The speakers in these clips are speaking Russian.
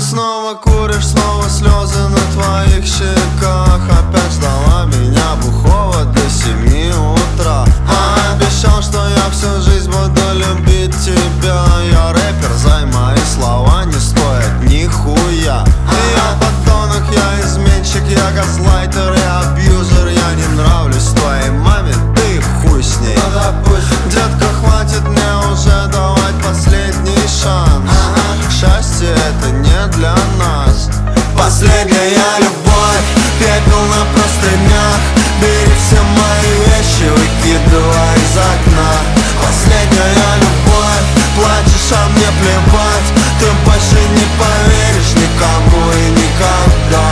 снова куришь, снова слезы на твоих щеках. Опять ждала меня бухого до 7 утра. Обещал, что я всю жизнь буду любить тебя. Я рэпер, зай, мои слова не стоят нихуя. Я подонок, я изменщик, я газлайтер, я абьюзер. Я не нравлюсь твоей маме, ты хуй с ней. Детка, хватит мне уже давать последний шанс. Счастье это не для нас. Последняя любовь, пепел на простынях. Бери все мои вещи, выкидывай из окна. Последняя любовь, плачешь, а мне плевать. Ты больше не поверишь никому и никогда.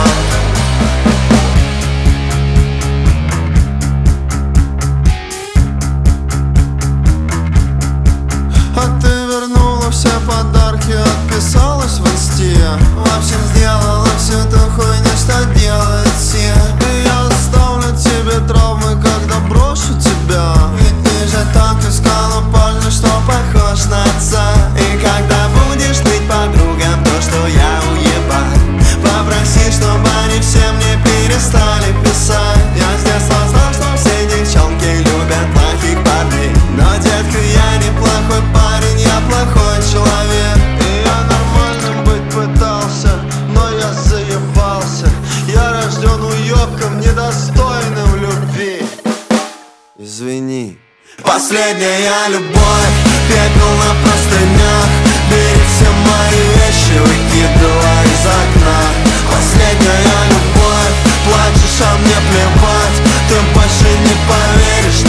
А ты вернула все подарки, отписалась в инсте. В общем, сделала всю ту хуйню, что делают все. И я оставлю тебе травмы, когда брошу тебя. Ведь ты же так искала парня, что похож на отца. И когда будешь ныть подругам то, что я уебан, попроси, чтобы они все мне перестали писать. Я с детства знал, что все девчонки любят плохих парней. Но, детка, я не плохой парень, я плохой человек. И я нормальным быть пытался, но я заебался. Я рожден уебком, недостойным любви. Извини. Последняя любовь, пепел на простынях. Бери все мои вещи, выкидывай из окна. Последняя любовь, плачешь, а мне плевать. Ты больше не поверишь